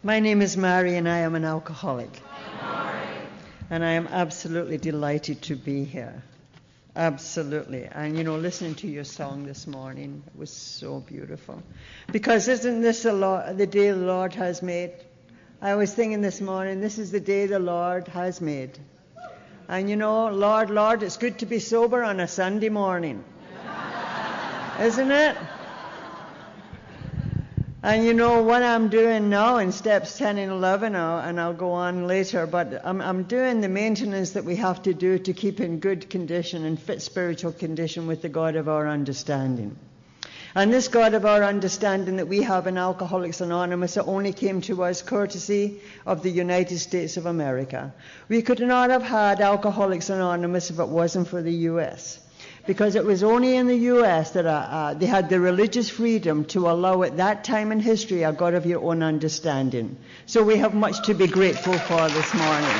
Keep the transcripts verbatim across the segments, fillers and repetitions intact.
My name is Mary, and I am an alcoholic. And I am absolutely delighted to be here. Absolutely. And, you know, listening to your song this morning was so beautiful. Because isn't this the, Lord, the day the Lord has made? I was thinking this morning, this is the day the Lord has made. And, you know, Lord, Lord, it's good to be sober on a Sunday morning. Isn't it? And you know what I'm doing now in steps ten and eleven, I'll, and I'll go on later, but I'm, I'm doing the maintenance that we have to do to keep in good condition and fit spiritual condition with the God of our understanding. And this God of our understanding that we have in Alcoholics Anonymous, it only came to us courtesy of the United States of America. We could not have had Alcoholics Anonymous if it wasn't for the U S Because it was only in the U S that uh, uh, they had the religious freedom to allow at that time in history a God of your own understanding. So we have much to be grateful for this morning.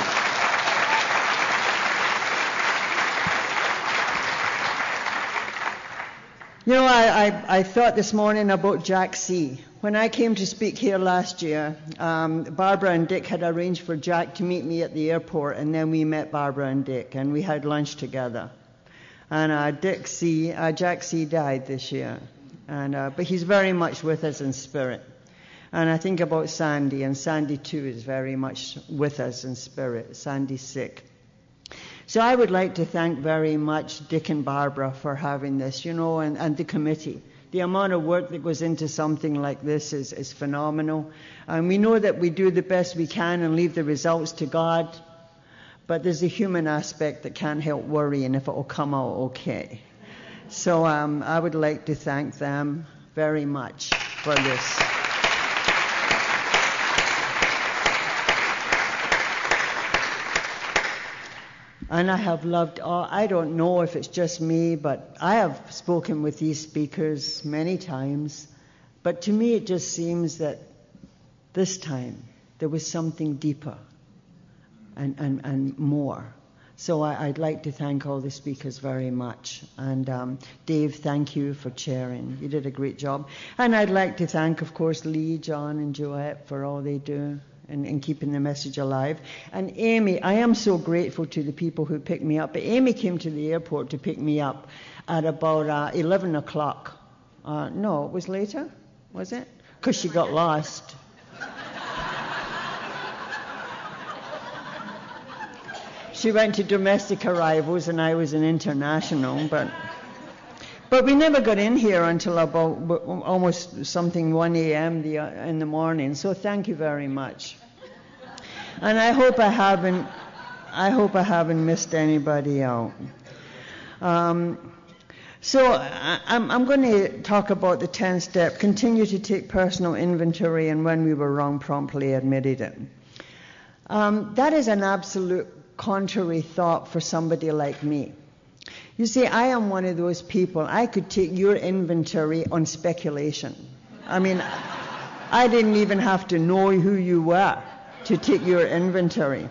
You know, I, I, I thought this morning about Jack C. When I came to speak here last year, um, Barbara and Dick had arranged for Jack to meet me at the airport, and then we met Barbara and Dick, and we had lunch together. And uh, Dick C, uh, Jack C died this year, and uh, but he's very much with us in spirit. And I think about Sandy, and Sandy too is very much with us in spirit. Sandy's sick. So I would like to thank very much Dick and Barbara for having this, you know, and, and the committee. The amount of work that goes into something like this is, is phenomenal. And we know that we do the best we can and leave the results to God. But there's a human aspect that can't help worrying if it will come out okay. So um, I would like to thank them very much for this. And I have loved all, I don't know if it's just me, but I have spoken with these speakers many times. But to me it just seems that this time there was something deeper. And, and, and more. So I, I'd like to thank all the speakers very much. And um, Dave, thank you for chairing. You did a great job. And I'd like to thank, of course, Lee, John, and Joette for all they do in, in keeping the message alive. And Amy, I am so grateful to the people who picked me up. But Amy came to the airport to pick me up at about uh, eleven o'clock. Uh, no, it was later, was it? Because she got lost. She went to domestic arrivals, and I was an international, but but we never got in here until about almost something one a.m. The, uh, in the morning. So thank you very much. And I hope I haven't I hope I haven't missed anybody out. Um, so I, I'm, I'm going to talk about the tenth step. Continue to take personal inventory, and when we were wrong, promptly admitted it. Um, that is an absolute contrary thought for somebody like me. You see, I am one of those people. I could take your inventory on speculation. I mean, I didn't even have to know who you were to take your inventory.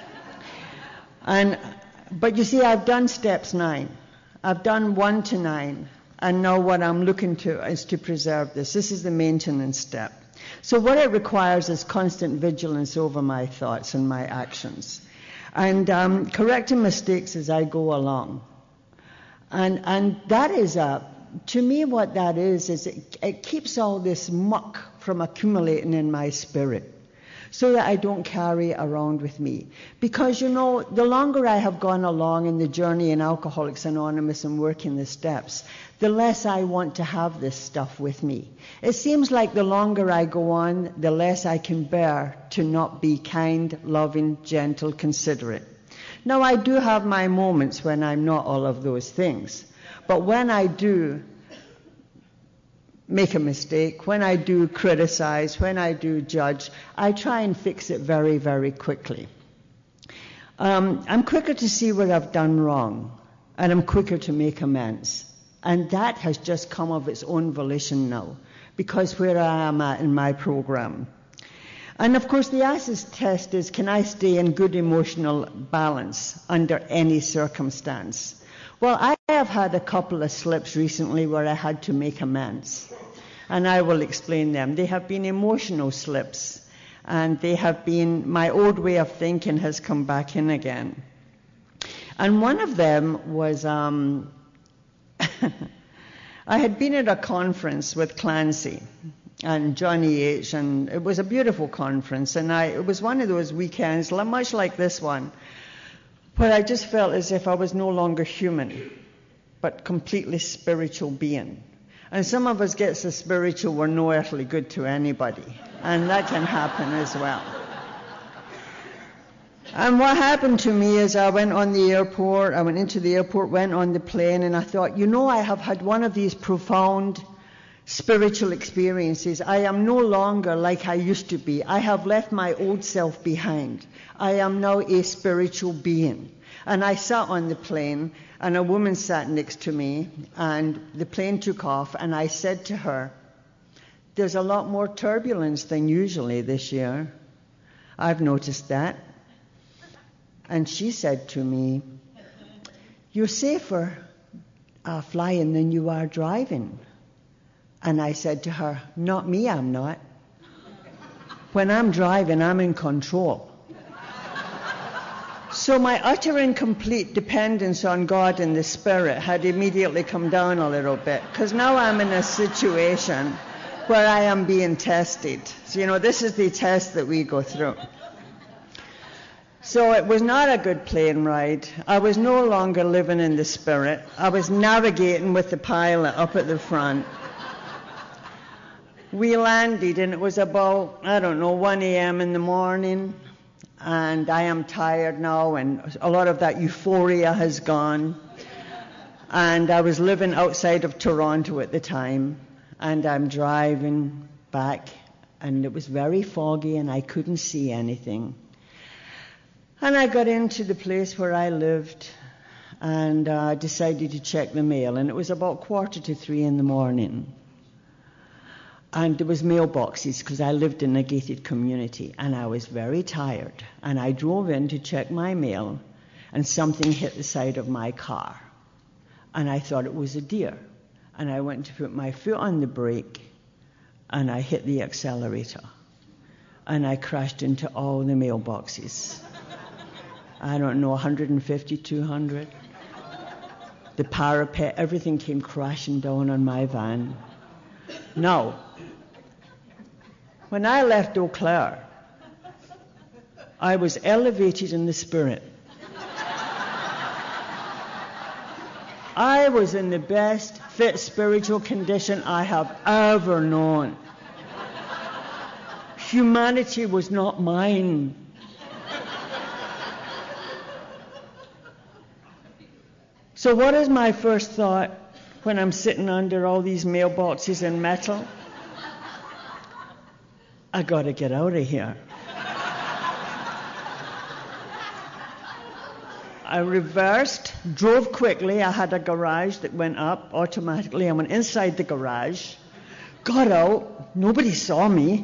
And but you see, I've done steps nine. I've done one to nine, and now what I'm looking to is to preserve this. This is the maintenance step. So what it requires is constant vigilance over my thoughts and my actions. And um, correcting mistakes as I go along. And and that is, a, to me what that is, is it, it keeps all this muck from accumulating in my spirit so that I don't carry it around with me. Because, you know, the longer I have gone along in the journey in Alcoholics Anonymous and working the steps, the less I want to have this stuff with me. It seems like the longer I go on, the less I can bear to not be kind, loving, gentle, considerate. Now, I do have my moments when I'm not all of those things. But when I do make a mistake, when I do criticize, when I do judge, I try and fix it very, very quickly. Um, I'm quicker to see what I've done wrong, and I'm quicker to make amends. And that has just come of its own volition now, because where I am at in my program. And of course the acid test is, can I stay in good emotional balance under any circumstance? Well, I have had a couple of slips recently where I had to make amends. And I will explain them. They have been emotional slips. And they have been, my old way of thinking has come back in again. And one of them was, um, I had been at a conference with Clancy and Johnny H, and it was a beautiful conference, and I, it was one of those weekends, much like this one, where I just felt as if I was no longer human, but completely spiritual being. And some of us get so spiritual we're no earthly good to anybody, and that can happen as well. And what happened to me is I went on the airport, I went into the airport, went on the plane, and I thought, you know, I have had one of these profound spiritual experiences. I am no longer like I used to be. I have left my old self behind. I am now a spiritual being. And I sat on the plane, and a woman sat next to me, and the plane took off, and I said to her, there's a lot more turbulence than usually this year. I've noticed that. And she said to me, you're safer uh, flying than you are driving. And I said to her, not me, I'm not. When I'm driving, I'm in control. So my utter and complete dependence on God and the Spirit had immediately come down a little bit, because now I'm in a situation where I am being tested. So, you know, this is the test that we go through. So it was not a good plane ride. I was no longer living in the Spirit. I was navigating with the pilot up at the front. We landed, and it was about, I don't know, one a.m. in the morning, and I am tired now, and a lot of that euphoria has gone. And I was living outside of Toronto at the time, and I'm driving back, and it was very foggy, and I couldn't see anything. And I got into the place where I lived, and uh, decided to check the mail, and it was about quarter to three in the morning. And there was mailboxes, because I lived in a gated community, and I was very tired. And I drove in to check my mail, and something hit the side of my car. And I thought it was a deer. And I went to put my foot on the brake, and I hit the accelerator. And I crashed into all the mailboxes. I don't know, one hundred fifty, two hundred. The parapet, everything came crashing down on my van. Now, when I left Eau Claire, I was elevated in the Spirit. I was in the best fit spiritual condition I have ever known. Humanity was not mine. So what is my first thought when I'm sitting under all these mailboxes and metal? I got to get out of here. I reversed, drove quickly. I had a garage that went up automatically. I went inside the garage, got out. Nobody saw me.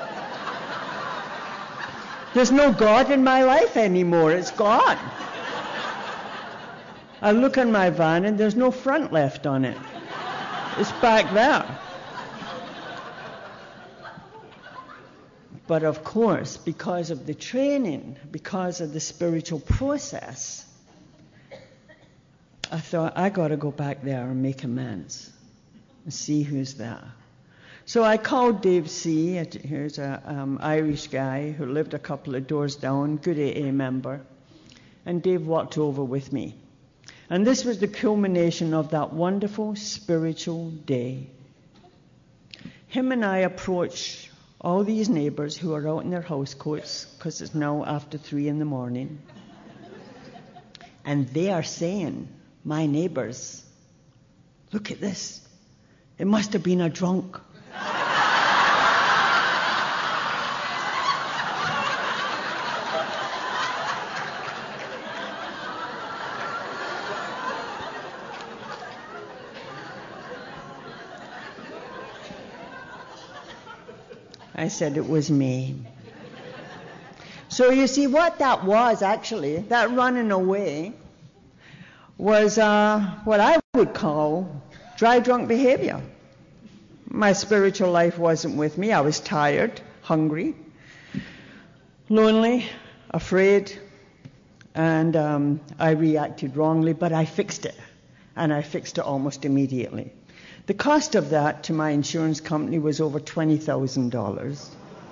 There's no God in my life anymore. It's gone. I look on my van, and there's no front left on it. It's back there. But of course, because of the training, because of the spiritual process, I thought, I got to go back there and make amends and see who's there. So I called Dave C. Here's an um, Irish guy who lived a couple of doors down, good A A member. And Dave walked over with me. And this was the culmination of that wonderful spiritual day. Him and I approached all these neighbors who are out in their house coats, because it's now after three in the morning. And they are saying, my neighbors, look at this. It must have been a drunk. I said it was me. So you see what that was actually, that running away, was uh, what I would call dry drunk behavior. My spiritual life wasn't with me. I was tired, hungry. lonely, afraid, and um, I reacted wrongly, but I fixed it, and I fixed it almost immediately. The cost of that to my insurance company was over twenty thousand dollars.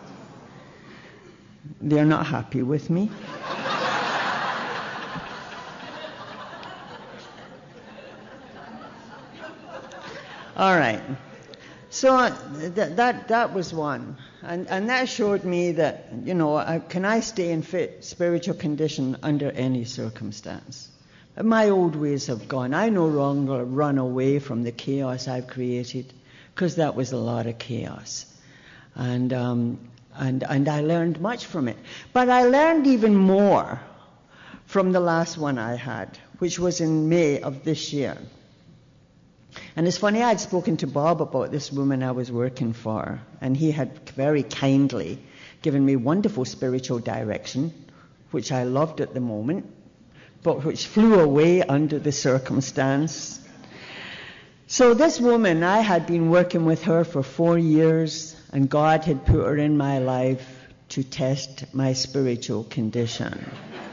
They're not happy with me. All right. So that, that, that was one. And, and that showed me that, you know, I, can I stay in fit spiritual condition under any circumstance? My old ways have gone. I no longer run away from the chaos I've created, because that was a lot of chaos. And, um, and, and I learned much from it. But I learned even more from the last one I had, which was in May of this year. And it's funny, I had spoken to Bob about this woman I was working for, and he had very kindly given me wonderful spiritual direction, which I loved at the moment, but which flew away under the circumstance. So this woman, I had been working with her for four years, and God had put her in my life to test my spiritual condition.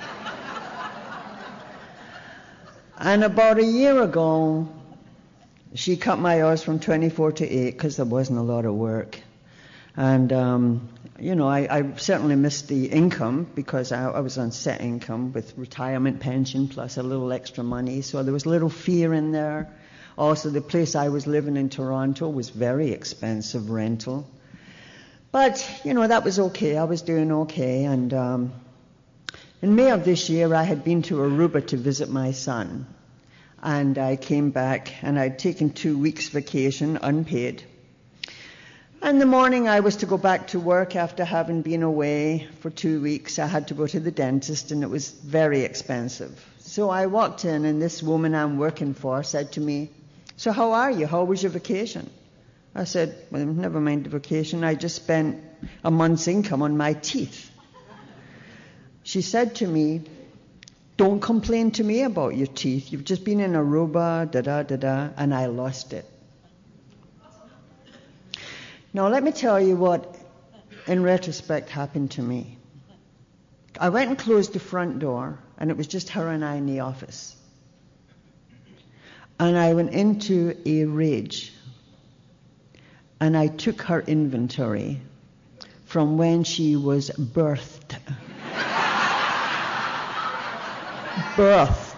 And about a year ago, she cut my hours from twenty-four to eight because there wasn't a lot of work. And, um, you know, I, I certainly missed the income because I, I was on set income with retirement pension plus a little extra money. So there was a little fear in there. Also, the place I was living in Toronto was very expensive rental. But, you know, that was okay. I was doing okay. And um, in May of this year, I had been to Aruba to visit my son. And I came back, and I'd taken two weeks vacation, unpaid. And the morning I was to go back to work after having been away for two weeks, I had to go to the dentist, and it was very expensive. So I walked in, and this woman I'm working for said to me, "So how are you? How was your vacation?" I said, "Well, never mind the vacation. I just spent a month's income on my teeth." She said to me, "Don't complain to me about your teeth. You've just been in Aruba, da-da-da-da," and I lost it. Now, let me tell you what, in retrospect, happened to me. I went and closed the front door, and it was just her and I in the office. And I went into a rage, and I took her inventory from when she was birthed. Birthed.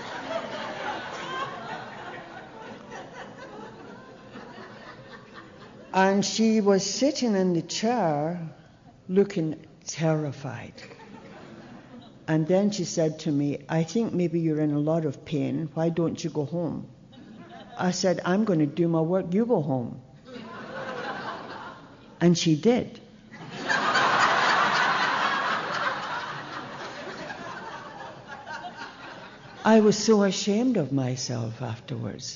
And she was sitting in the chair looking terrified. And then she said to me, "I think maybe you're in a lot of pain. Why don't you go home?" I said, "I'm going to do my work. You go home." And she did. I was so ashamed of myself afterwards.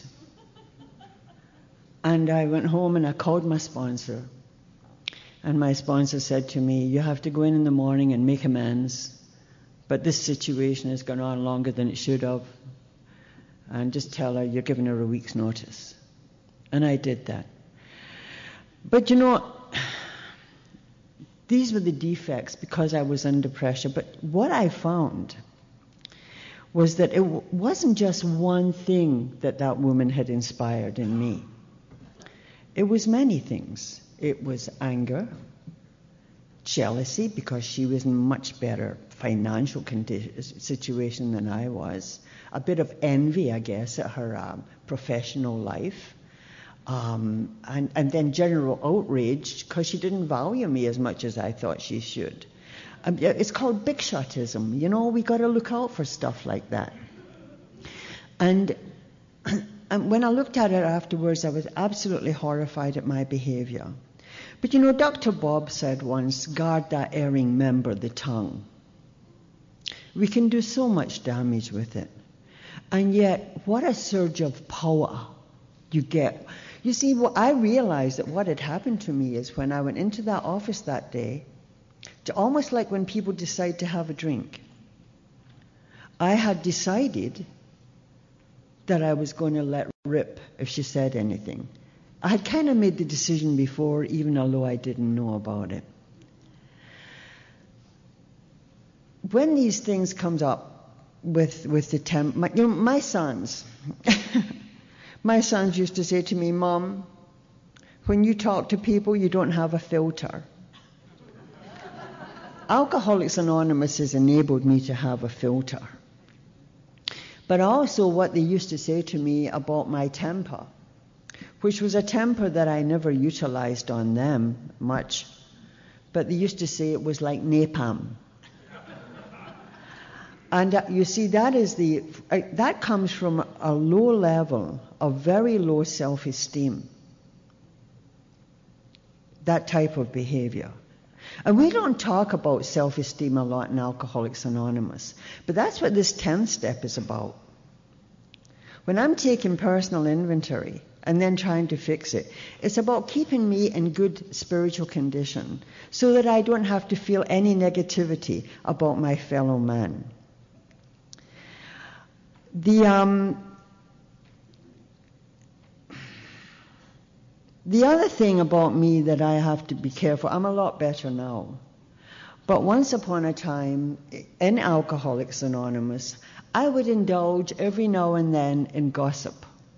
And I went home and I called my sponsor. And my sponsor said to me, "You have to go in in the morning and make amends. But this situation has gone on longer than it should have. And just tell her you're giving her a week's notice." And I did that. But you know, these were the defects because I was under pressure. But what I found was that it w- wasn't just one thing that that woman had inspired in me. It was many things. It was anger, jealousy, because she was in a much better financial condi- situation than I was, a bit of envy, I guess, at her um, professional life, um, and, and then general outrage because she didn't value me as much as I thought she should. Um, it's called big shotism. You know, we got to look out for stuff like that. And, and when I looked at it afterwards, I was absolutely horrified at my behavior. But you know, Doctor Bob said once, "Guard that erring member, the tongue." We can do so much damage with it. And yet, what a surge of power you get. You see, what I realized that what had happened to me is when I went into that office that day, almost like when people decide to have a drink, I had decided that I was going to let rip if she said anything. I had kind of made the decision before, even although I didn't know about it. when these things comes up with with the temp, my, you know, my sons, my sons used to say to me, Mom, when you talk to people, you don't have a filter. Alcoholics Anonymous has enabled me to have a filter. But also what they used to say to me about my temper, which was a temper that I never utilized on them much, but they used to say it was like napalm. And uh, you see, that is the uh, that comes from a low level of very low self-esteem, that type of behavior. And we don't talk about self-esteem a lot in Alcoholics Anonymous, but that's what this tenth step is about. When I'm taking personal inventory and then trying to fix it, it's about keeping me in good spiritual condition so that I don't have to feel any negativity about my fellow man. The, um, the other thing about me that I have to be careful, I'm a lot better now, but once upon a time in Alcoholics Anonymous, I would indulge every now and then in gossip.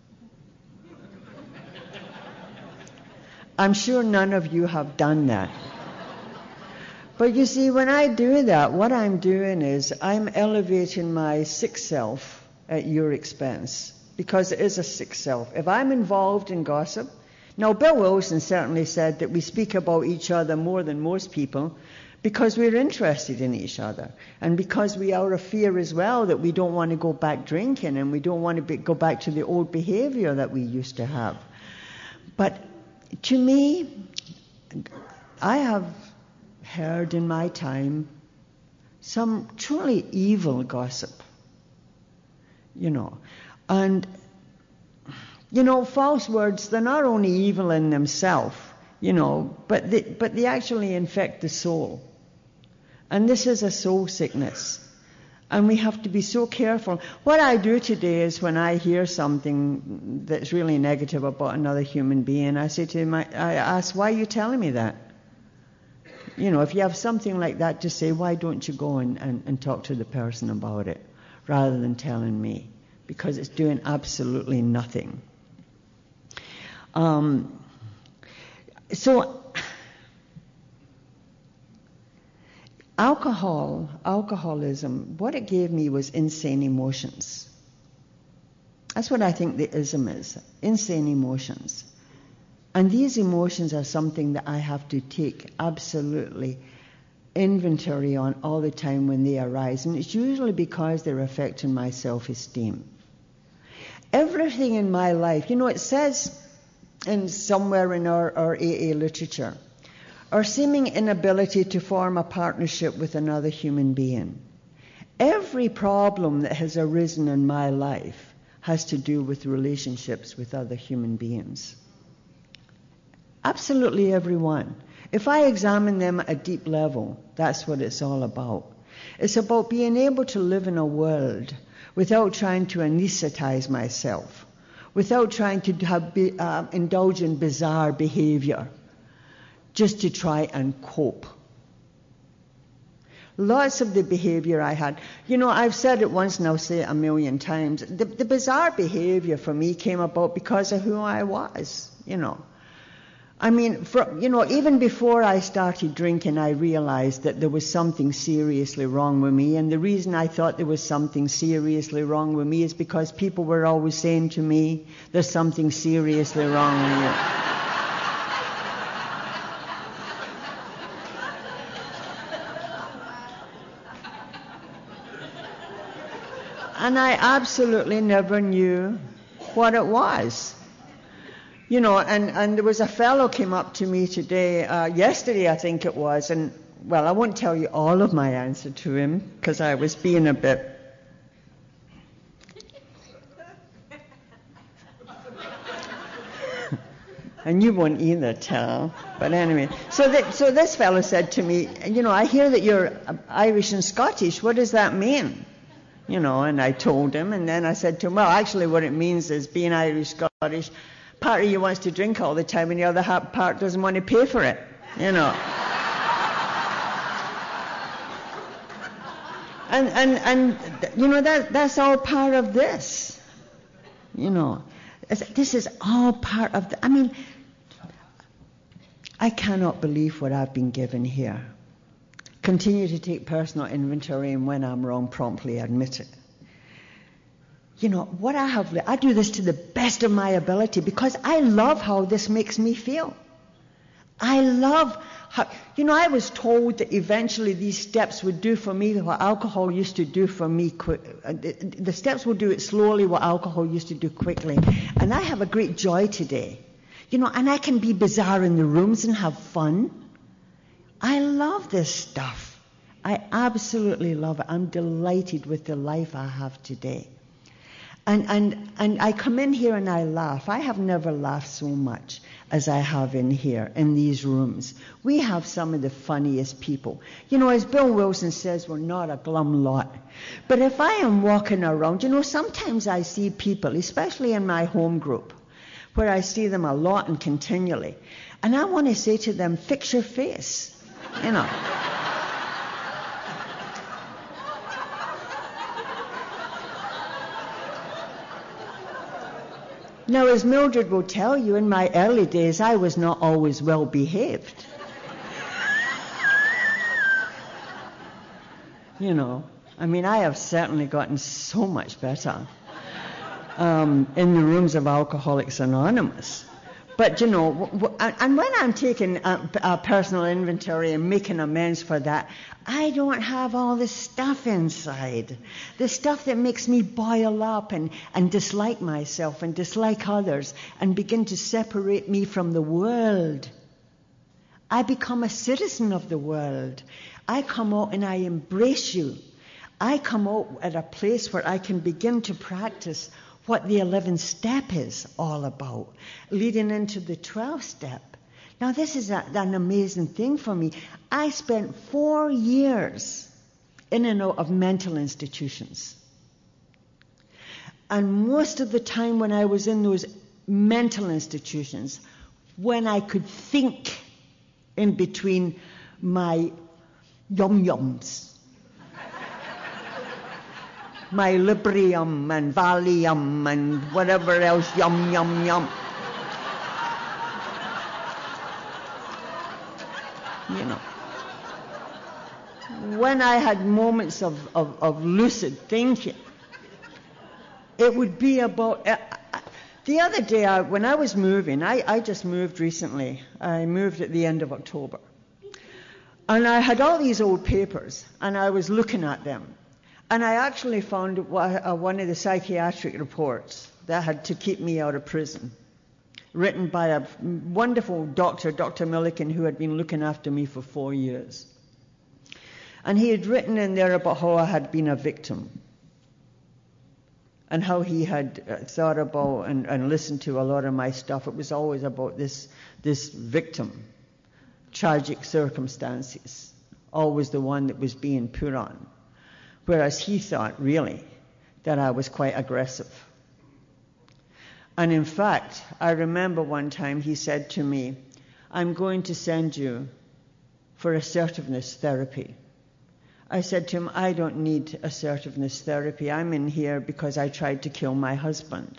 I'm sure none of you have done that. But you see, when I do that, what I'm doing is I'm elevating my sick self at your expense, because it is a sick self. If I'm involved in gossip, now Bill Wilson certainly said that we speak about each other more than most people because we're interested in each other, and because we are a fear as well that we don't want to go back drinking and we don't want to be, go back to the old behavior that we used to have. But to me, I have heard in my time some truly evil gossip, you know. And, you know, false words, they're not only evil in themselves, you know, but they, but they actually infect the soul. And this is a soul sickness. And we have to be so careful. What I do today is when I hear something that's really negative about another human being, I say to him, I, I ask, why are you telling me that? You know, if you have something like that to say, why don't you go and, and, and talk to the person about it rather than telling me? Because it's doing absolutely nothing. Um, so, alcohol, alcoholism, what it gave me was insane emotions. That's what I think the ism is, insane emotions. And these emotions are something that I have to take absolutely inventory on all the time when they arise. And it's usually because they're affecting my self-esteem. Everything in my life, you know, it says in somewhere in our, our A A literature, our seeming inability to form a partnership with another human being. Every problem that has arisen in my life has to do with relationships with other human beings. Absolutely every one. If I examine them at a deep level, that's what it's all about. It's about being able to live in a world without trying to anesthetize myself, without trying to have be, uh, indulge in bizarre behavior, just to try and cope. Lots of the behavior I had, you know, I've said it once and I'll say it a million times. The, the bizarre behavior for me came about because of who I was, you know. I mean, for, you know, even before I started drinking, I realized that there was something seriously wrong with me. And the reason I thought there was something seriously wrong with me is because people were always saying to me, there's something seriously wrong with you. And I absolutely never knew what it was. You know, and, and there was a fellow came up to me today, uh, yesterday I think it was, and, well, I won't tell you all of my answer to him, because I was being a bit... and you won't either tell, but anyway. So, that, so this fellow said to me, you know, I hear that you're Irish and Scottish, what does that mean? You know, and I told him, and then I said to him, well, actually what it means is being Irish, Scottish, part of you wants to drink all the time and the other part doesn't want to pay for it, you know. and, and, and, you know, that, that's all part of this. You know, this is all part of the, I mean, I cannot believe what I've been given here. Continue to take personal inventory, and when I'm wrong, promptly admit it. You know, what I have, I do this to the best of my ability because I love how this makes me feel. I love how, you know, I was told that eventually these steps would do for me what alcohol used to do for me. The steps will do it slowly what alcohol used to do quickly. And I have a great joy today. You know, and I can be bizarre in the rooms and have fun. I love this stuff. I absolutely love it. I'm delighted with the life I have today. And, and, and I come in here and I laugh. I have never laughed so much as I have in here, in these rooms. We have some of the funniest people. You know, as Bill Wilson says, we're not a glum lot. But if I am walking around, you know, sometimes I see people, especially in my home group, where I see them a lot and continually. And I want to say to them, fix your face. You know. Now, as Mildred will tell you, in my early days, I was not always well behaved. You know, I mean, I have certainly gotten so much better um, in the rooms of Alcoholics Anonymous. But, you know, w- w- and when I'm taking a, a personal inventory and making amends for that, I don't have all this stuff inside. The stuff that makes me boil up and, and dislike myself and dislike others and begin to separate me from the world. I become a citizen of the world. I come out and I embrace you. I come out at a place where I can begin to practice what the eleventh step is all about, leading into the twelfth step. Now, this is a, an amazing thing for me. I spent four years in and out of mental institutions. And most of the time when I was in those mental institutions, when I could think in between my yum-yums, my Librium and Valium and whatever else, yum, yum, yum. You know. When I had moments of, of, of lucid thinking, it would be about... Uh, the other day, I, when I was moving, I, I just moved recently. I moved at the end of October. And I had all these old papers, and I was looking at them. And I actually found one of the psychiatric reports that had to keep me out of prison, written by a wonderful doctor, Doctor Milliken, who had been looking after me for four years. And he had written in there about how I had been a victim and how he had thought about and, and listened to a lot of my stuff. It was always about this, this victim, tragic circumstances, always the one that was being put on. Whereas he thought, really, that I was quite aggressive. And in fact, I remember one time he said to me, I'm going to send you for assertiveness therapy. I said to him, I don't need assertiveness therapy. I'm in here because I tried to kill my husband.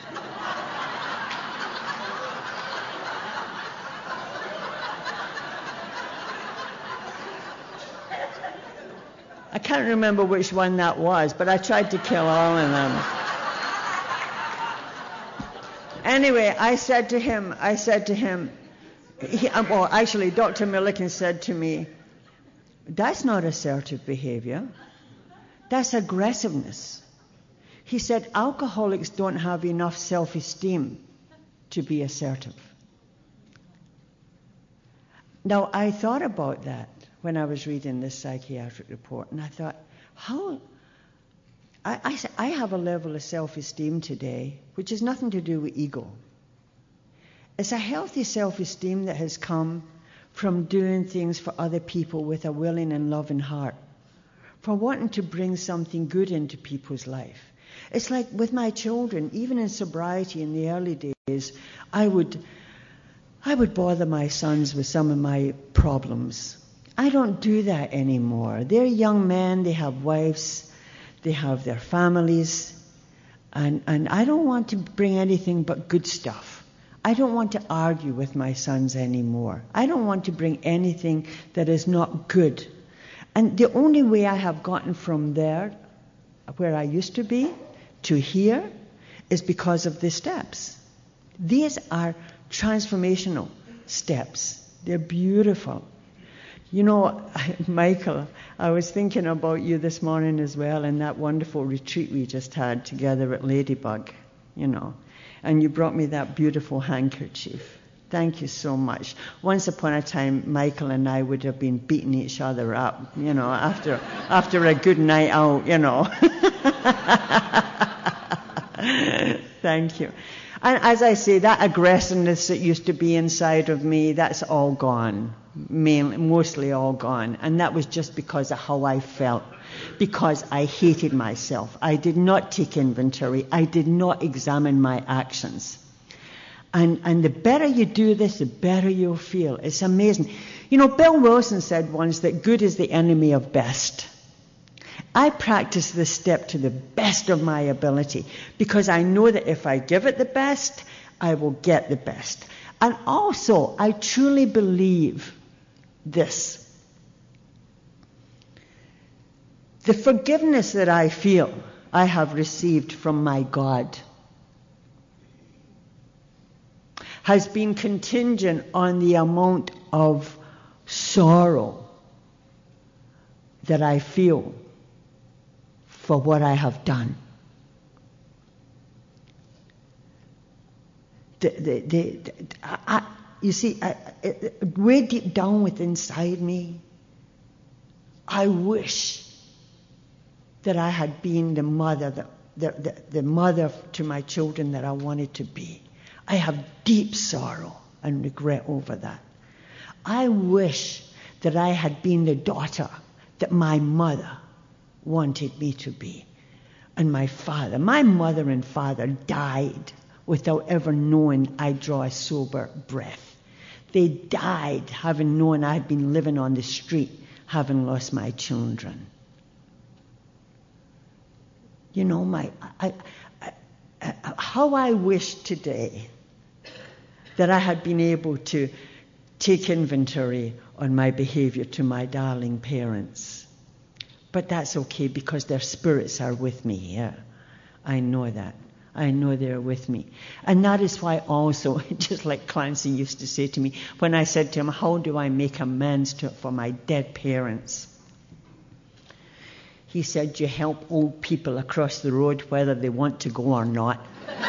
I can't remember which one that was, but I tried to kill all of them. Anyway, I said to him, I said to him, he, well, actually, Doctor Milliken said to me, that's not assertive behavior. That's aggressiveness. He said, alcoholics don't have enough self-esteem to be assertive. Now, I thought about that when I was reading this psychiatric report, and I thought, how... I, I, I have a level of self-esteem today which has nothing to do with ego. It's a healthy self-esteem that has come from doing things for other people with a willing and loving heart, for wanting to bring something good into people's life. It's like with my children, even in sobriety in the early days, I would, I would bother my sons with some of my problems. I don't do that anymore. They're young men, they have wives, they have their families, and, and I don't want to bring anything but good stuff. I don't want to argue with my sons anymore. I don't want to bring anything that is not good. And the only way I have gotten from there, where I used to be, to here, is because of the steps. These are transformational steps. They're beautiful. You know, Michael, I was thinking about you this morning as well in that wonderful retreat we just had together at Ladybug, you know. And you brought me that beautiful handkerchief. Thank you so much. Once upon a time, Michael and I would have been beating each other up, you know, after after a good night out, you know. Thank you. And as I say, that aggressiveness that used to be inside of me, that's all gone. Mainly, mostly all gone. And that was just because of how I felt. Because I hated myself. I did not take inventory. I did not examine my actions. And, and the better you do this, the better you'll feel. It's amazing. You know, Bill Wilson said once that good is the enemy of best. I practice this step to the best of my ability because I know that if I give it the best, I will get the best. And also, I truly believe this. The forgiveness that I feel I have received from my God has been contingent on the amount of sorrow that I feel for what I have done. The, the, the, the, I, you see, I, I, way deep down within inside me, I wish that I had been the mother, the, the, the, the mother to my children that I wanted to be. I have deep sorrow and regret over that. I wish that I had been the daughter that my mother wanted me to be. And my father, my mother and father died without ever knowing I'd draw a sober breath. They died having known I'd been living on the street, having lost my children. You know, my I, I, I, how I wish today that I had been able to take inventory on my behavior to my darling parents. But that's okay because their spirits are with me here. I know that. I know they're with me. And that is why also, just like Clancy used to say to me, when I said to him, how do I make amends to, for my dead parents? He said, you help old people across the road whether they want to go or not.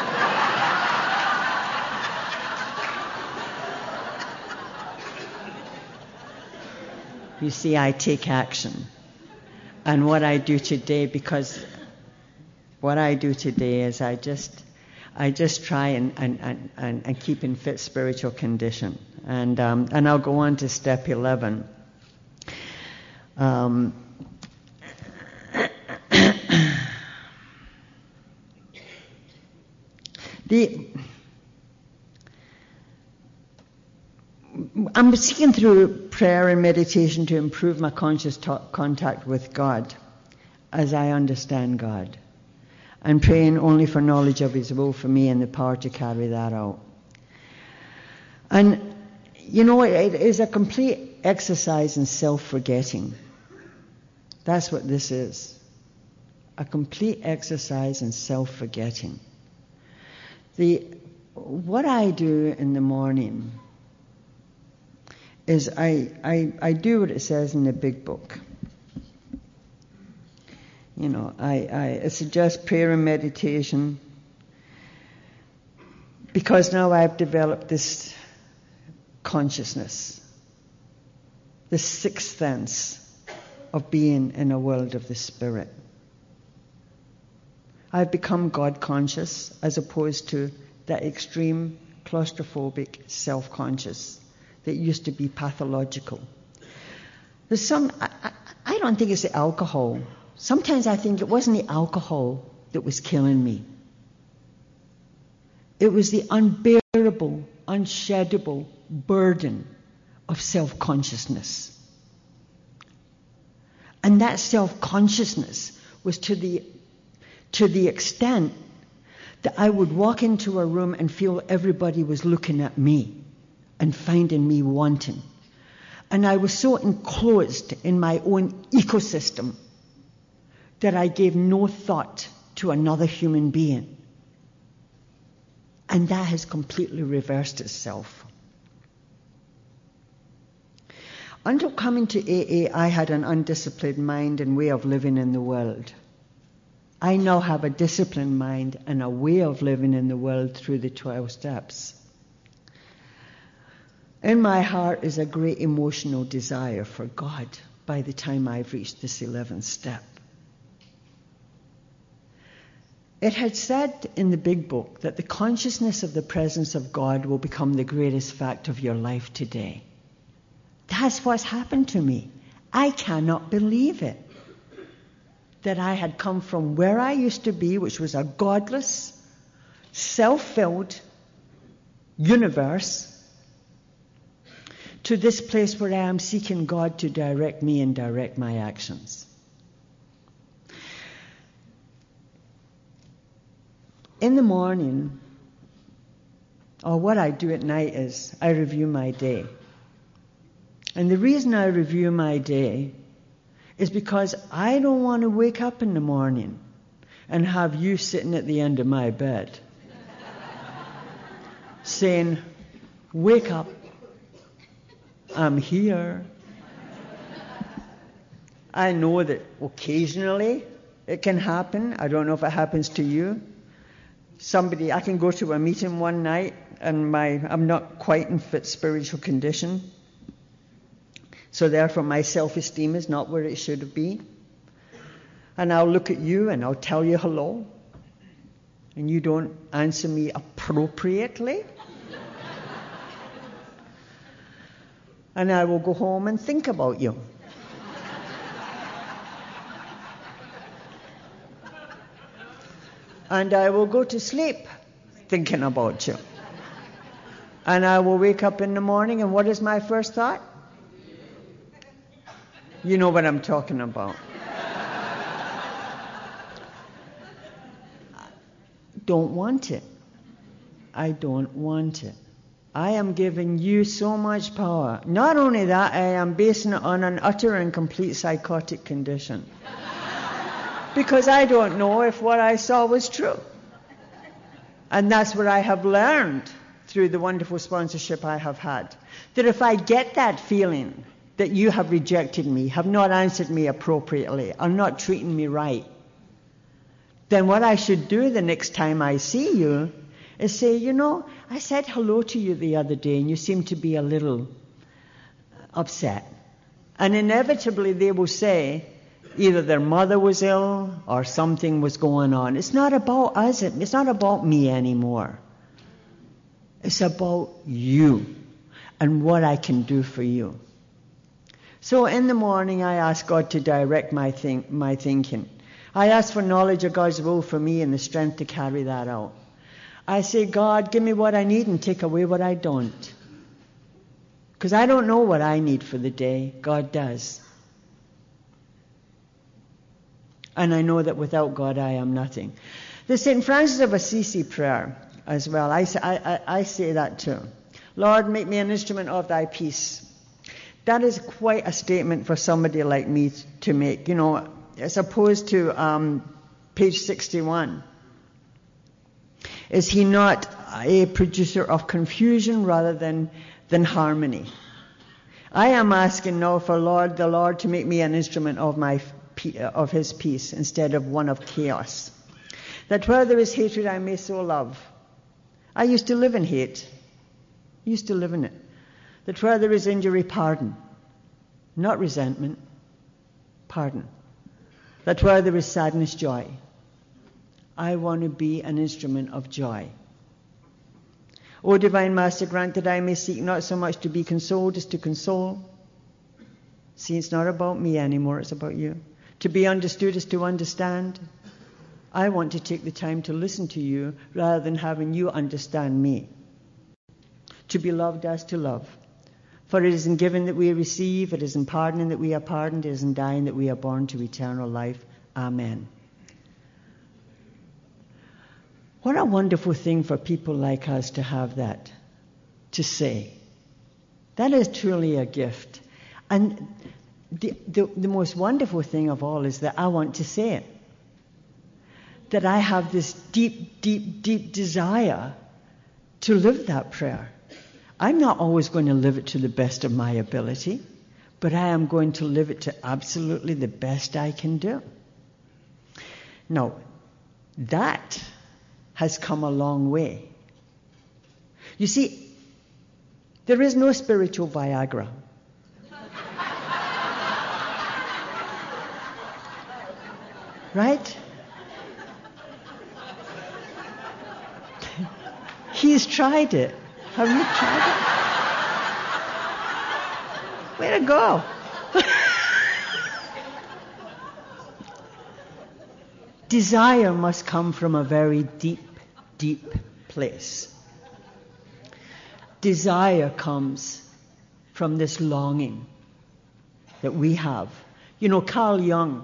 You see, I take action. And what I do today, because what I do today is I just I just try and, and, and, and keep in fit spiritual condition. And um, and I'll go on to step eleven. Um, the I'm seeking through prayer and meditation to improve my conscious ta- contact with God as I understand God, and praying only for knowledge of His will for me and the power to carry that out. And, you know, it, it is a complete exercise in self-forgetting. That's what this is. A complete exercise in self-forgetting. The, what I do in the morning is I, I, I do what it says in the big book. You know, I, I suggest prayer and meditation because now I've developed this consciousness, this sixth sense of being in a world of the Spirit. I've become God conscious as opposed to that extreme claustrophobic self-conscious that used to be pathological. There's some, I, I, I don't think it's the alcohol. Sometimes I think it wasn't the alcohol that was killing me. It was the unbearable, unsheddable burden of self-consciousness. And that self-consciousness was to the, to the extent that I would walk into a room and feel everybody was looking at me and finding me wanting. And I was so enclosed in my own ecosystem that I gave no thought to another human being. And that has completely reversed itself. Until coming to A A, I had an undisciplined mind and way of living in the world. I now have a disciplined mind and a way of living in the world through the twelve steps. In my heart is a great emotional desire for God by the time I've reached this eleventh step. It had said in the big book that the consciousness of the presence of God will become the greatest fact of your life today. That's what's happened to me. I cannot believe it. That I had come from where I used to be, which was a godless, self-filled universe, to this place where I am seeking God to direct me and direct my actions. In the morning, or what I do at night is I review my day. And the reason I review my day is because I don't want to wake up in the morning and have you sitting at the end of my bed saying, wake up, I'm here. I know that occasionally it can happen. I don't know if it happens to you. Somebody, I can go to a meeting one night and my I'm not quite in fit spiritual condition. So therefore my self-esteem is not where it should be. And I'll look at you and I'll tell you hello. And you don't answer me appropriately. And I will go home and think about you. And I will go to sleep thinking about you. And I will wake up in the morning, and what is my first thought? You know what I'm talking about. Don't want it. I don't want it. I am giving you so much power. Not only that, I am basing it on an utter and complete psychotic condition. Because I don't know if what I saw was true. And that's what I have learned through the wonderful sponsorship I have had. That if I get that feeling that you have rejected me, have not answered me appropriately, are not treating me right, then what I should do the next time I see you is say, you know, I said hello to you the other day and you seem to be a little upset. And inevitably they will say, either their mother was ill or something was going on. It's not about us. It's not about me anymore. It's about you and what I can do for you. So in the morning, I ask God to direct my think, my thinking. I ask for knowledge of God's will for me and the strength to carry that out. I say, God, give me what I need and take away what I don't. Because I don't know what I need for the day. God does. And I know that without God, I am nothing. The Saint Francis of Assisi prayer as well, I say, I, I, I say that too. Lord, make me an instrument of thy peace. That is quite a statement for somebody like me to make, you know, as opposed to um, page sixty-one. Is he not a producer of confusion rather than, than harmony? I am asking now for Lord, the Lord to make me an instrument of my of his peace instead of one of chaos. That where there is hatred, I may sow love. I used to live in hate. I used to live in it. That where there is injury, pardon. Not resentment, pardon. That where there is sadness, joy. I want to be an instrument of joy. O Divine Master, grant that I may seek not so much to be consoled as to console. See, it's not about me anymore, it's about you. To be understood is to understand. I want to take the time to listen to you rather than having you understand me. To be loved as to love. For it is in giving that we receive, it is in pardoning that we are pardoned, it is in dying that we are born to eternal life. Amen. What a wonderful thing for people like us to have that to say. That is truly a gift. And the, the, the most wonderful thing of all is that I want to say it. That I have this deep, deep, deep desire to live that prayer. I'm not always going to live it to the best of my ability, but I am going to live it to absolutely the best I can do. Now, that has come a long way. You see, there is no spiritual Viagra. Right? He's tried it. Have you tried it? Way to go. Desire must come from a very deep, deep place. Desire comes from this longing that we have. You know, Carl Jung,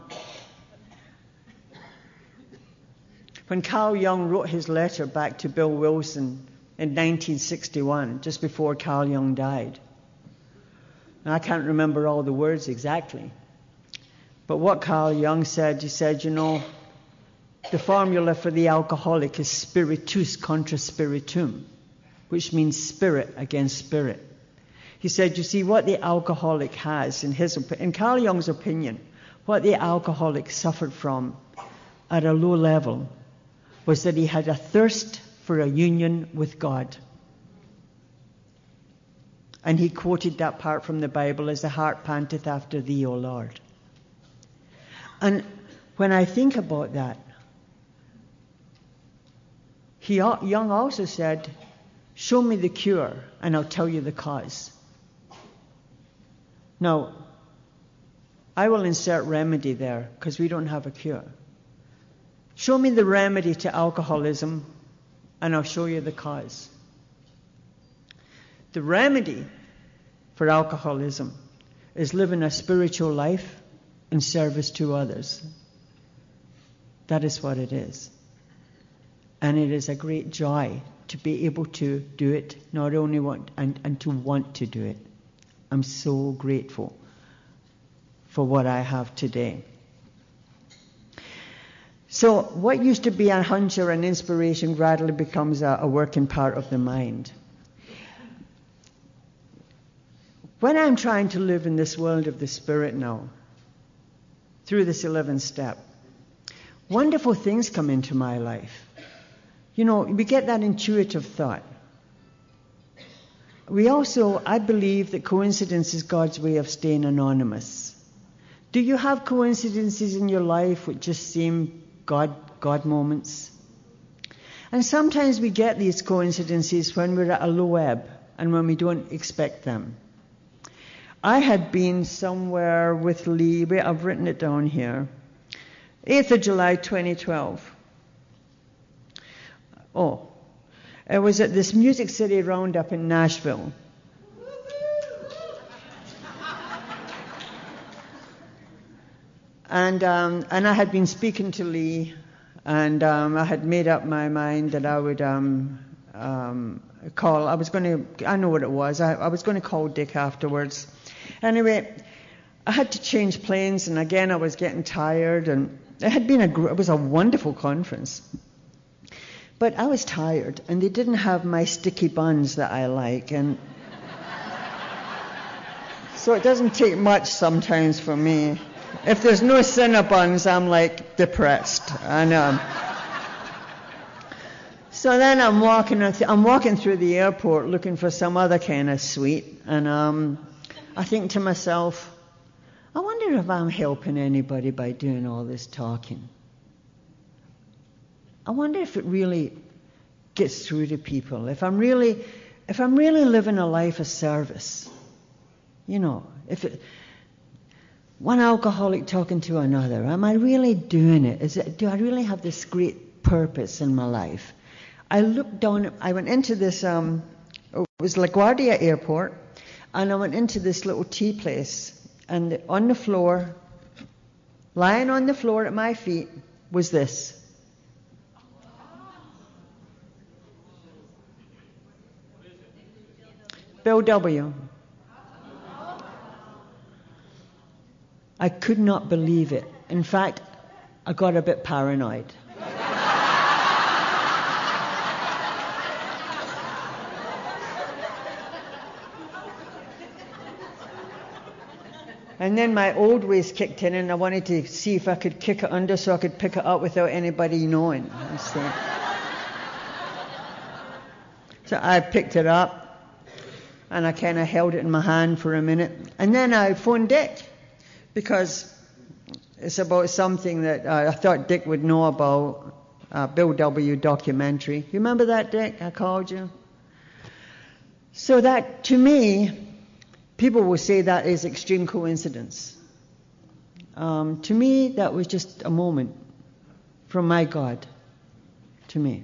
when Carl Jung wrote his letter back to Bill Wilson in nineteen sixty-one, just before Carl Jung died. And I can't remember all the words exactly. But what Carl Jung said, he said, you know, the formula for the alcoholic is spiritus contra spiritum, which means spirit against spirit. He said, you see, what the alcoholic has, in his in Carl Jung's opinion, what the alcoholic suffered from at a low level was that he had a thirst for a union with God. And he quoted that part from the Bible as the heart panteth after thee, O Lord. And when I think about that, he, Jung also said, show me the cure and I'll tell you the cause. Now, I will insert remedy there because we don't have a cure. Show me the remedy to alcoholism and I'll show you the cause. The remedy for alcoholism is living a spiritual life in service to others. That is what it is. And it is a great joy to be able to do it, not only want, and, and to want to do it. I'm so grateful for what I have today. So what used to be a hunch or an inspiration gradually becomes a, a working part of the mind. When I'm trying to live in this world of the Spirit now, through this eleventh step, wonderful things come into my life. You know, we get that intuitive thought. We also, I believe that coincidence is God's way of staying anonymous. Do you have coincidences in your life which just seem God, God moments? And sometimes we get these coincidences when we're at a low ebb and when we don't expect them. I had been somewhere with Lee, I've written it down here, eighth of July twenty twelve. Oh, it was at this Music City Roundup in Nashville. And um, and I had been speaking to Lee, and um, I had made up my mind that I would um, um, call. I was going to. I know what it was. I, I was going to call Dick afterwards. Anyway, I had to change planes, and again I was getting tired. And it had been a. It was a wonderful conference, but I was tired, and they didn't have my sticky buns that I like, and so it doesn't take much sometimes for me. If there's no Cinnabons, I'm like depressed. And um, so then I'm walking. I'm walking through the airport looking for some other kind of suite, and um, I think to myself, I wonder if I'm helping anybody by doing all this talking. I wonder if it really gets through to people. If I'm really, if I'm really living a life of service, you know, if it. One alcoholic talking to another. Am I really doing it? Is it? Do I really have this great purpose in my life? I looked down. I went into this. Um, it was LaGuardia Airport, And I went into this little tea place, and on the floor, lying on the floor at my feet, was this. Bill W. I could not believe it. In fact, I got a bit paranoid. And then my old ways kicked in, and I wanted to see if I could kick it under so I could pick it up without anybody knowing. So, so I picked it up, and I kind of held it in my hand for a minute. And then I phoned Dick, because it's about something that uh, I thought Dick would know about, uh, Bill W. documentary. You remember that, Dick? I called you. So that, to me, people will say that is extreme coincidence. Um, to me, that was just a moment from my God to me.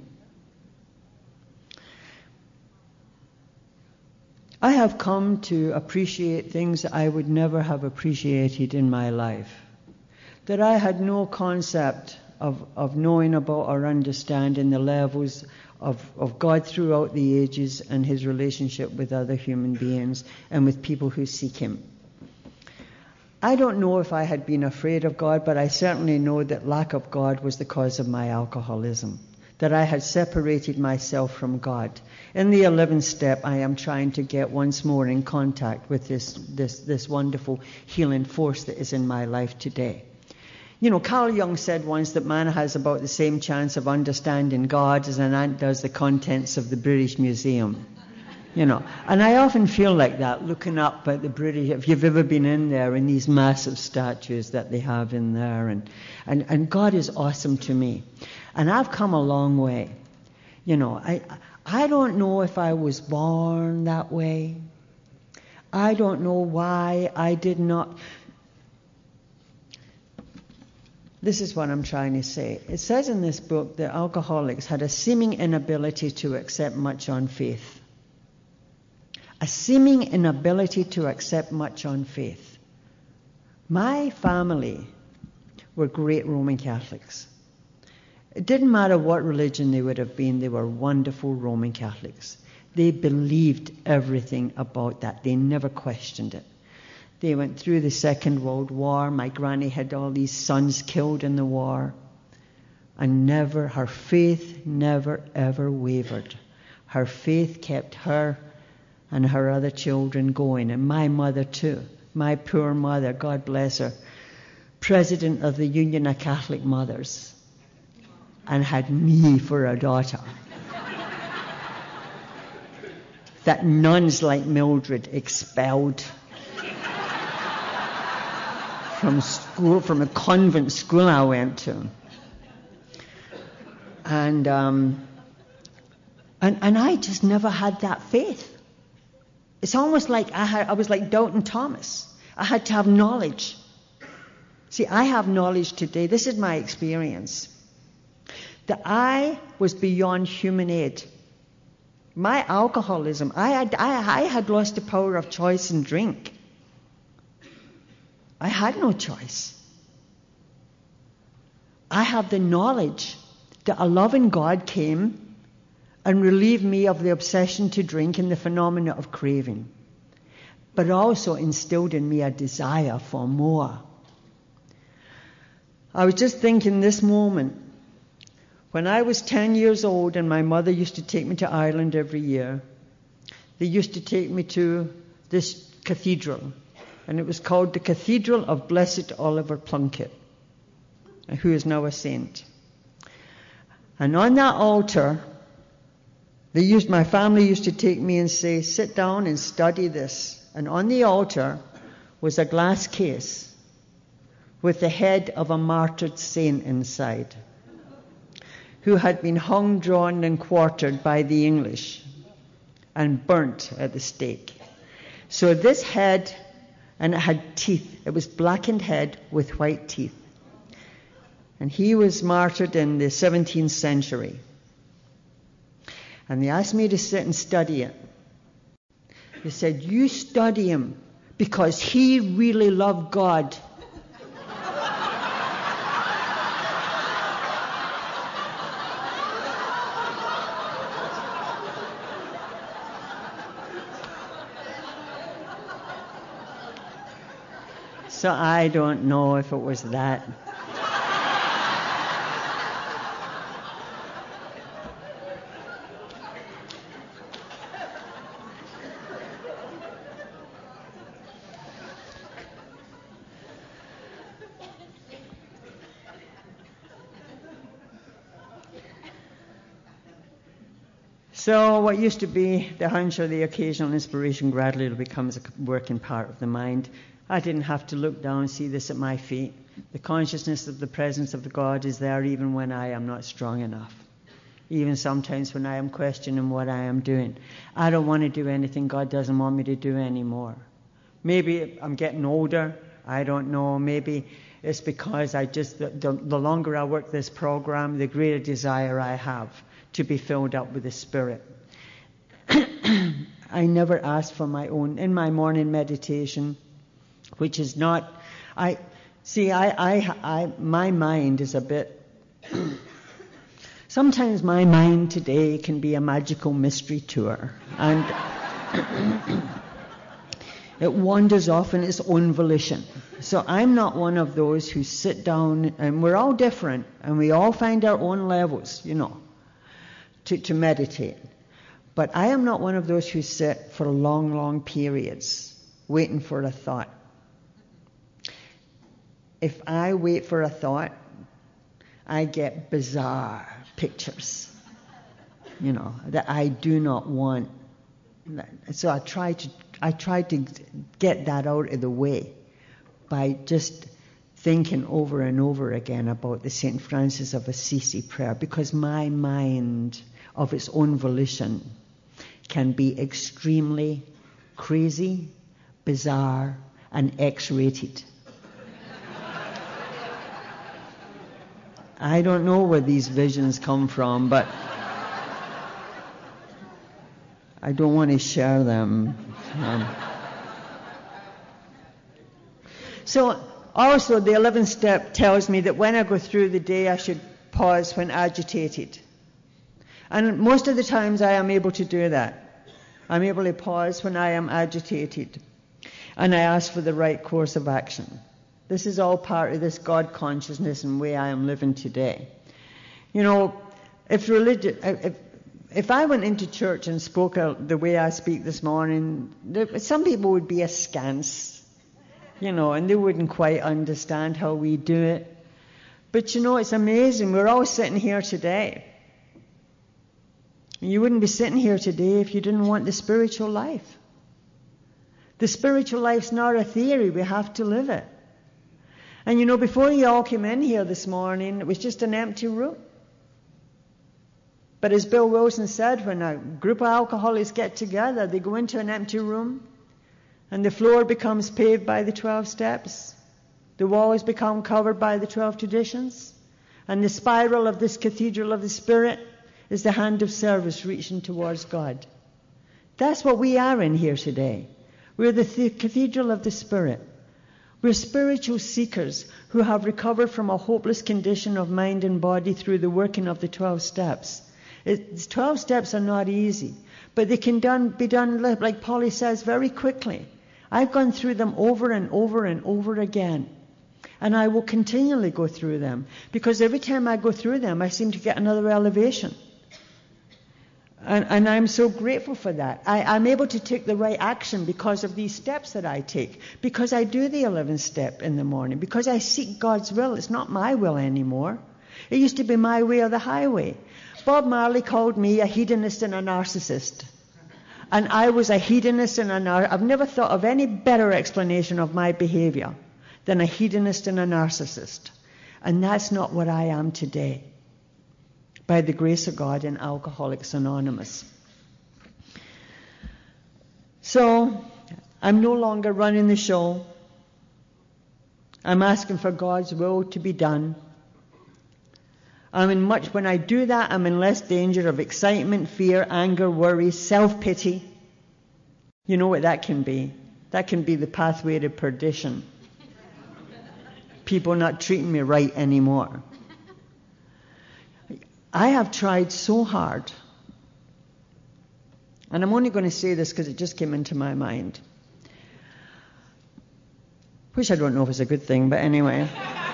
I have come to appreciate things that I would never have appreciated in my life, that I had no concept of, of knowing about or understanding the levels Of, of God throughout the ages and his relationship with other human beings and with people who seek him. I don't know if I had been afraid of God, but I certainly know that lack of God was the cause of my alcoholism, that I had separated myself from God. In the eleventh step, I am trying to get once more in contact with this, this, this wonderful healing force that is in my life today. You know, Carl Jung said once that man has about the same chance of understanding God as an ant does the contents of the British Museum. You know, and I often feel like that, looking up at the British, if you've ever been in there, in these massive statues that they have in there. And, and, and God is awesome to me. And I've come a long way. You know, I, I don't know if I was born that way. I don't know why I did not... This is what I'm trying to say. It says in this book that alcoholics had a seeming inability to accept much on faith. A seeming inability to accept much on faith. My family were great Roman Catholics. It didn't matter what religion they would have been, they were wonderful Roman Catholics. They believed everything about that. They never questioned it. They went through the Second World War. My granny had all these sons killed in the war. And never, her faith never, ever wavered. Her faith kept her and her other children going. And my mother too. My poor mother, God bless her. President of the Union of Catholic Mothers. And had me for a daughter. That nuns like Mildred expelled from school, from a convent school I went to. And, um, and, and I just never had that faith. It's almost like I, had, I was like Doubting Thomas. I had to have knowledge. See, I have knowledge today. This is my experience. That I was beyond human aid. My alcoholism, I had, I, I had lost the power of choice in drink. I had no choice. I have the knowledge that a loving God came and relieved me of the obsession to drink and the phenomena of craving, but also instilled in me a desire for more. I was just thinking this moment, when I was ten years old and my mother used to take me to Ireland every year, they used to take me to this cathedral. And it was called the Cathedral of Blessed Oliver Plunkett, who is now a saint. And on that altar, they used, my family used to take me and say, sit down and study this. And on the altar was a glass case with the head of a martyred saint inside, who had been hung, drawn, and quartered by the English and burnt at the stake. So this head... And it had teeth. It was blackened head with white teeth. And he was martyred in the seventeenth century. And they asked me to sit and study it. He said, you study him because he really loved God. So I don't know if it was that. So what used to be the hunch or the occasional inspiration gradually becomes a working part of the mind. I didn't have to look down and see this at my feet. The consciousness of the presence of the God is there even when I am not strong enough. Even sometimes when I am questioning what I am doing. I don't want to do anything God doesn't want me to do anymore. Maybe I'm getting older. I don't know. Maybe it's because I just, the, the, the longer I work this program, the greater desire I have to be filled up with the Spirit. I never ask for my own. In my morning meditation, which is not, I see, I, I, I, my mind is a bit, sometimes my mind today can be a magical mystery tour, and it wanders off in its own volition. So I'm not one of those who sit down, and we're all different, and we all find our own levels, you know, to, to meditate. But I am not one of those who sit for long, long periods waiting for a thought. If I wait for a thought, I get bizarre pictures, you know, that I do not want. So I try to I try to get that out of the way by just thinking over and over again about the Saint Francis of Assisi prayer, because my mind, of its own volition, can be extremely crazy, bizarre, and X-rated. I don't know where these visions come from, but I don't want to share them. Um, so also the eleventh step tells me that when I go through the day, I should pause when agitated. And most of the times I am able to do that. I'm able to pause when I am agitated. And I ask for the right course of action. This is all part of this God consciousness and way I am living today. You know, if religion, if, if I went into church and spoke out the way I speak this morning, there, some people would be askance, you know, and they wouldn't quite understand how we do it. But you know, it's amazing. We're all sitting here today. You wouldn't be sitting here today if you didn't want the spiritual life. The spiritual life's not a theory. We have to live it. And you know, before you all came in here this morning, it was just an empty room. But as Bill Wilson said, when a group of alcoholics get together, they go into an empty room, and the floor becomes paved by the twelve steps. The walls become covered by the twelve traditions. And the spiral of this cathedral of the Spirit is the hand of service reaching towards God. That's what we are in here today. We're the th- cathedral of the Spirit. We're spiritual seekers who have recovered from a hopeless condition of mind and body through the working of the twelve steps. It's, twelve steps are not easy, but they can done, be done, like Polly says, very quickly. I've gone through them over and over and over again, and I will continually go through them, because every time I go through them, I seem to get another elevation. And, and I'm so grateful for that. I, I'm able to take the right action because of these steps that I take. Because I do the eleventh step in the morning. Because I seek God's will. It's not my will anymore. It used to be my way or the highway. Bob Marley called me a hedonist and a narcissist. And I was a hedonist and a narcissist. I've never thought of any better explanation of my behavior than a hedonist and a narcissist. And that's not what I am today, by the grace of God, in Alcoholics Anonymous. So, I'm no longer running the show. I'm asking for God's will to be done. I'm in much, when I do that, I'm in less danger of excitement, fear, anger, worry, self-pity, You know what that can be? That can be the pathway to perdition. People not treating me right anymore. I have tried so hard, and I'm only going to say this because it just came into my mind, which I don't know if it's a good thing, but anyway.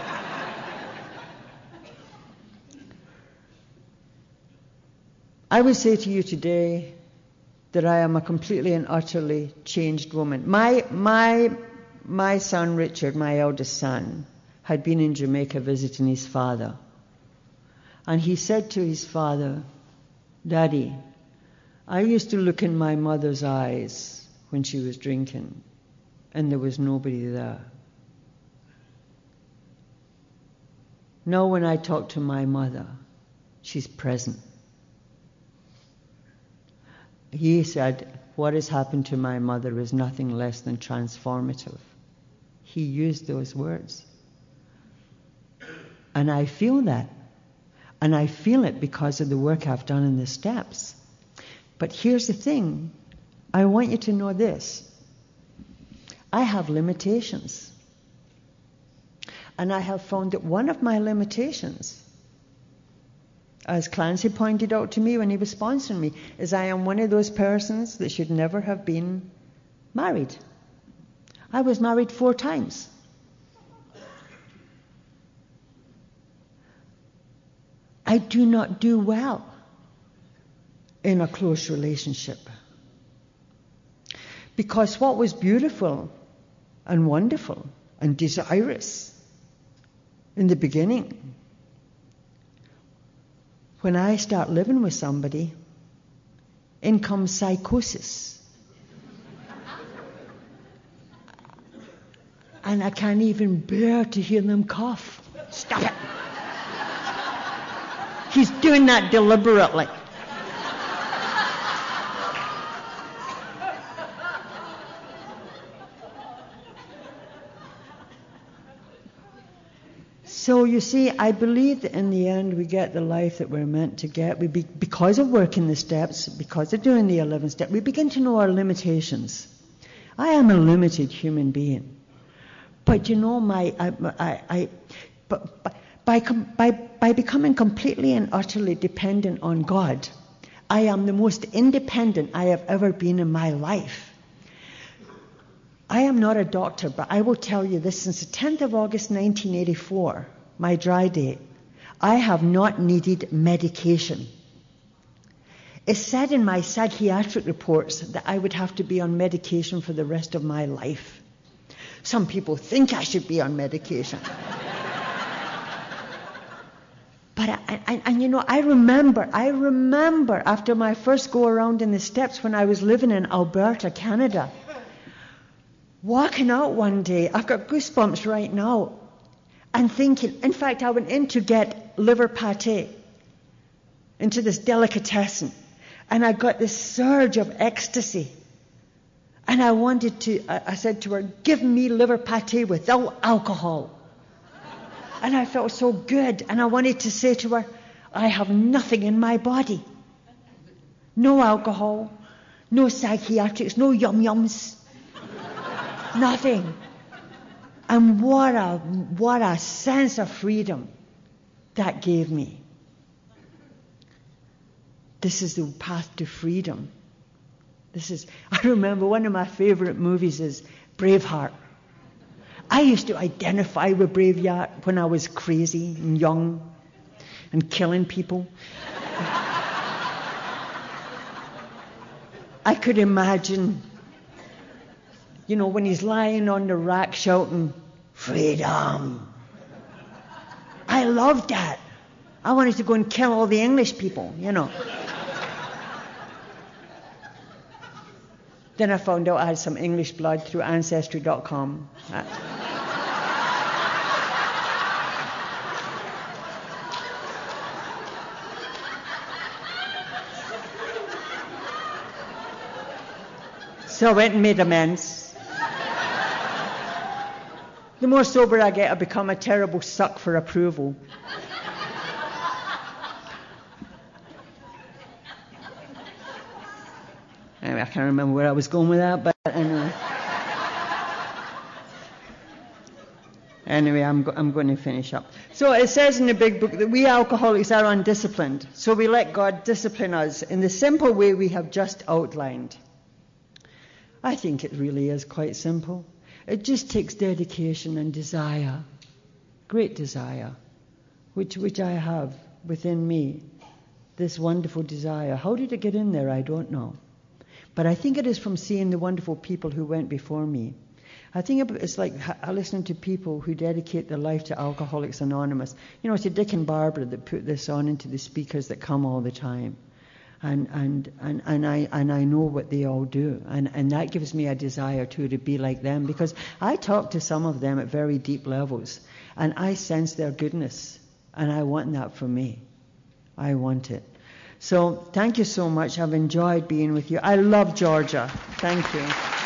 I would say to you today that I am a completely and utterly changed woman. My, my, my son Richard, my eldest son, had been in Jamaica visiting his father. And he said to his father, "Daddy, I used to look in my mother's eyes when she was drinking, and there was nobody there. Now when I talk to my mother, she's present." He said, "What has happened to my mother is nothing less than transformative." He used those words. And I feel that. And I feel it because of the work I've done in the steps. But here's the thing. I want you to know this. I have limitations. And I have found that one of my limitations, as Clancy pointed out to me when he was sponsoring me, is I am one of those persons that should never have been married. I was married four times. I do not do well in a close relationship. Because what was beautiful and wonderful and desirous in the beginning, when I start living with somebody, in comes psychosis. And I can't even bear to hear them cough. Stop it. He's doing that deliberately. So you see, I believe that in the end we get the life that we're meant to get. We be, because of working the steps, because of doing the eleven steps, we begin to know our limitations. I am a limited human being. But you know, my, I, I, I but, but by, by, by becoming completely and utterly dependent on God, I am the most independent I have ever been in my life. I am not a doctor, but I will tell you this, since the tenth of August nineteen eighty-four, my dry date, I have not needed medication. It's said in my psychiatric reports that I would have to be on medication for the rest of my life. Some people think I should be on medication. But I, I, and you know, I remember, I remember after my first go around in the steps when I was living in Alberta, Canada, walking out one day, I've got goosebumps right now, and thinking, in fact, I went in to get liver pate into this delicatessen, and I got this surge of ecstasy. And I wanted to, I, I said to her, "Give me liver pate without alcohol." And I felt so good, and I wanted to say to her, "I have nothing in my body. No alcohol, no psychiatrics, no yum-yums. Nothing." And what a, what a sense of freedom that gave me. This is the path to freedom. This is, I remember one of my favorite movies is Braveheart. I used to identify with Braveheart when I was crazy and young and killing people. I could imagine, you know, when he's lying on the rack shouting, "Freedom." I loved that. I wanted to go and kill all the English people, you know. Then I found out I had some English blood through Ancestry dot com. So I went and made amends. The more sober I get, I become a terrible suck for approval. Anyway. Anyway, I can't remember where I was going with that, but anyway. Anyway, I'm, go- I'm going to finish up. So it says in the big book that we alcoholics are undisciplined. So we let God discipline us in the simple way we have just outlined. I think it really is quite simple. It just takes dedication and desire, great desire, which, which I have within me, this wonderful desire. How did it get in there? I don't know. But I think it is from seeing the wonderful people who went before me. I think it's like listening to people who dedicate their life to Alcoholics Anonymous. You know, it's Dick and Barbara that put this on into the speakers that come all the time. And and, and, and I and I know what they all do. And, and that gives me a desire, too, to be like them. Because I talk to some of them at very deep levels. And I sense their goodness. And I want that for me. I want it. So thank you so much. I've enjoyed being with you. I love Georgia. Thank you.